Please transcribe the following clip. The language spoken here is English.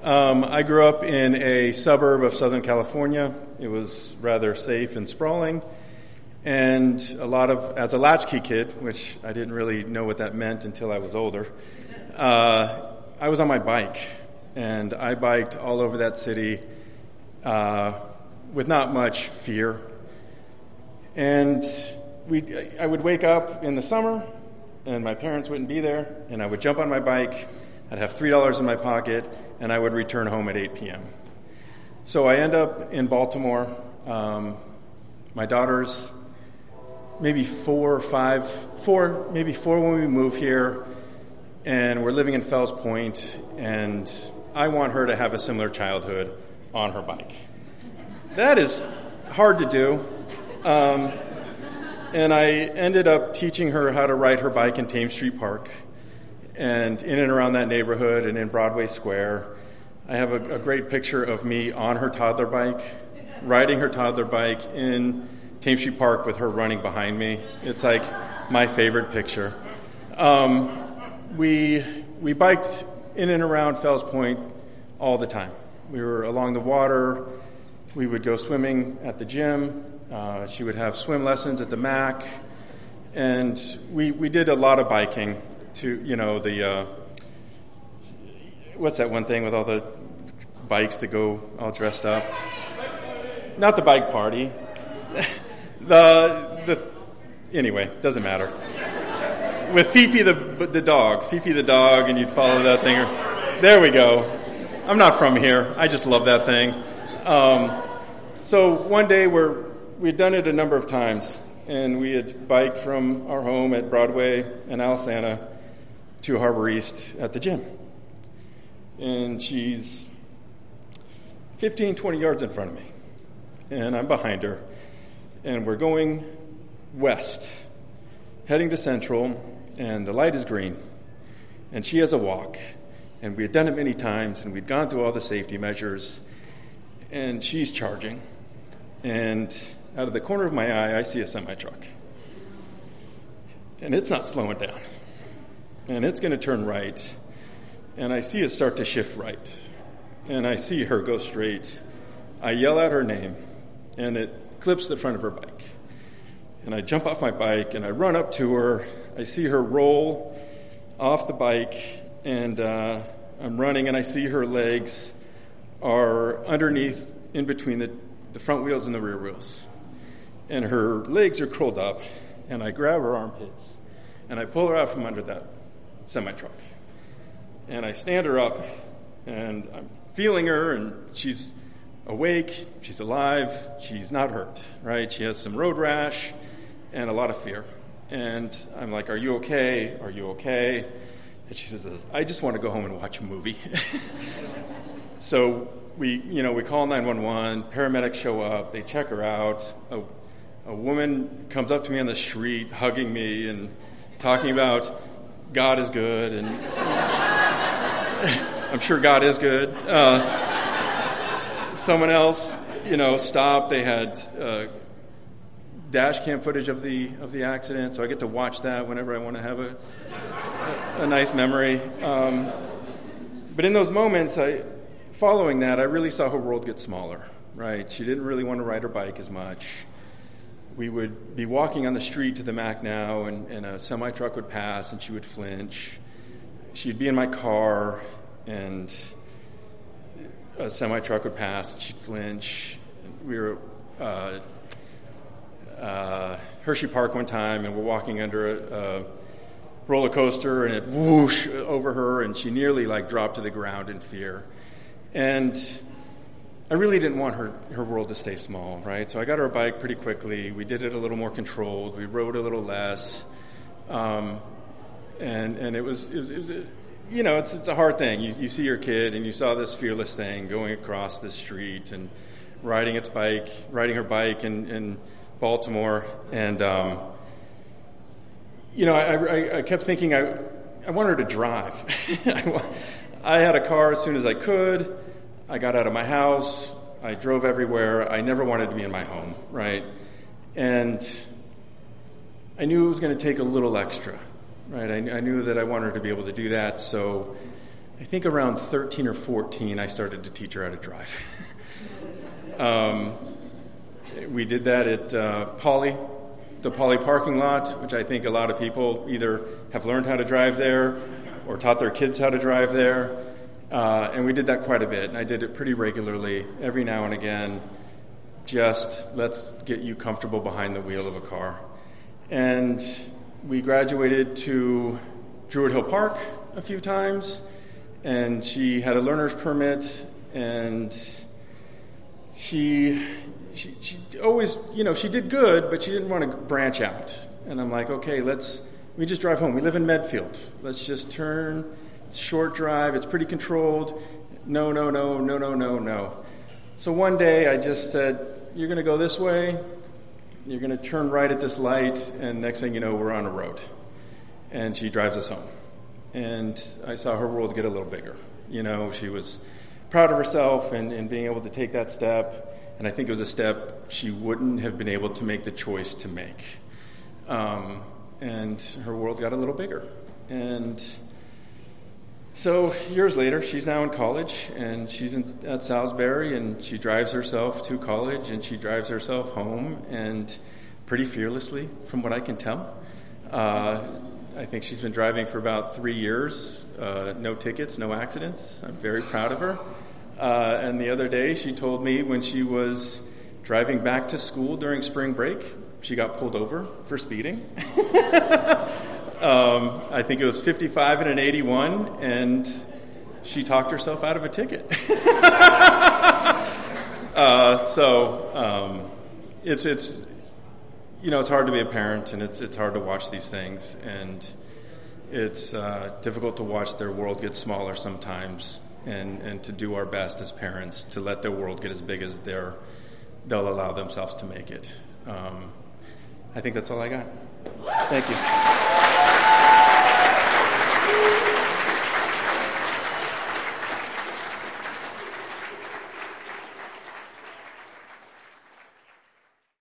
I grew up in a suburb of Southern California. It was rather safe and sprawling. And as a latchkey kid, which I didn't really know what that meant until I was older, I was on my bike. And I biked all over that city with not much fear. And I would wake up in the summer, and my parents wouldn't be there, and I would jump on my bike. I'd have $3 in my pocket, and I would return home at 8 p.m. So I end up in Baltimore. My daughter's maybe four when we move here, and we're living in Fells Point, and I want her to have a similar childhood on her bike. That is hard to do. And I ended up teaching her how to ride her bike in Thames Street Park and in and around that neighborhood and in Broadway Square. I have a great picture of me on her toddler bike, riding her toddler bike in Thames Street Park with her running behind me. It's like my favorite picture. We biked in and around Fells Point all the time. We were along the water. We would go swimming at the gym. She would have swim lessons at the MAC. And we did a lot of biking to, what's that one thing with all the bikes that go all dressed up? Not the bike party. Anyway, doesn't matter. With Fifi the dog, and you'd follow that thing. There we go. I'm not from here. I just love that thing. So one day we'd done it a number of times, and we had biked from our home at Broadway and Alisana to Harbor East at the gym. And she's 15, 20 yards in front of me, and I'm behind her. And we're going west, heading to Central, and the light is green. And she has a walk. And we had done it many times, and we'd gone through all the safety measures. And she's charging. And out of the corner of my eye, I see a semi-truck. And it's not slowing down. And it's going to turn right. And I see it start to shift right. And I see her go straight. I yell out her name, and it clips the front of her bike. And I jump off my bike, and I run up to her. I see her roll off the bike, and I'm running, and I see her legs are underneath, in between the front wheels and the rear wheels. And her legs are curled up, and I grab her armpits, and I pull her out from under that semi-truck. And I stand her up, and I'm feeling her, and she's awake, she's alive, she's not hurt, right? She has some road rash and a lot of fear. And I'm like, "Are you okay? Are you okay?" And she says, "I just want to go home and watch a movie." So we call 911, paramedics show up, they check her out. A woman comes up to me on the street, hugging me and talking about God is good, and I'm sure God is good. Someone else, stopped. They had dash cam footage of the accident, so I get to watch that whenever I want to have a nice memory. But in those moments, following that, I really saw her world get smaller, right? She didn't really want to ride her bike as much. We would be walking on the street to the MAC now, and a semi-truck would pass, and she would flinch. She'd be in my car, and a semi-truck would pass, and she'd flinch. We were Hershey Park one time, and we're walking under a roller coaster, and it whoosh over her, and she nearly dropped to the ground in fear. And I really didn't want her world to stay small, right? So I got her a bike pretty quickly. We did it a little more controlled. We rode a little less. And it was it's a hard thing. You see your kid, and you saw this fearless thing going across the street and riding her bike in Baltimore. And, I kept thinking I want her to drive. I had a car as soon as I could. I got out of my house. I drove everywhere. I never wanted to be in my home, right? And I knew it was going to take a little extra, right? I knew that I wanted her to be able to do that. So I think around 13 or 14, I started to teach her how to drive. We did that at the Poly parking lot, which I think a lot of people either have learned how to drive there or taught their kids how to drive there. And we did that quite a bit, and I did it pretty regularly, every now and again. Just let's get you comfortable behind the wheel of a car. And we graduated to Druid Hill Park a few times, and she had a learner's permit, and she always, she did good, but she didn't want to branch out. And I'm like, okay, we just drive home. We live in Medfield. Let's just turn. It's a short drive. It's pretty controlled. No. So one day I just said, you're going to go this way. You're going to turn right at this light. And next thing you know, we're on a road. And she drives us home. And I saw her world get a little bigger. She was proud of herself and being able to take that step. And I think it was a step she wouldn't have been able to make the choice to make. And her world got a little bigger. And so years later, she's now in college, and she's at Salisbury, and she drives herself to college, and she drives herself home, and pretty fearlessly, from what I can tell. I think she's been driving for about 3 years, no tickets, no accidents. I'm very proud of her. And the other day, she told me when she was driving back to school during spring break, she got pulled over for speeding. I think it was 55 and an 81, and she talked herself out of a ticket. It's hard to be a parent, and it's hard to watch these things, and it's difficult to watch their world get smaller sometimes, and to do our best as parents to let their world get as big as they'll allow themselves to make it. I think that's all I got. Thank you.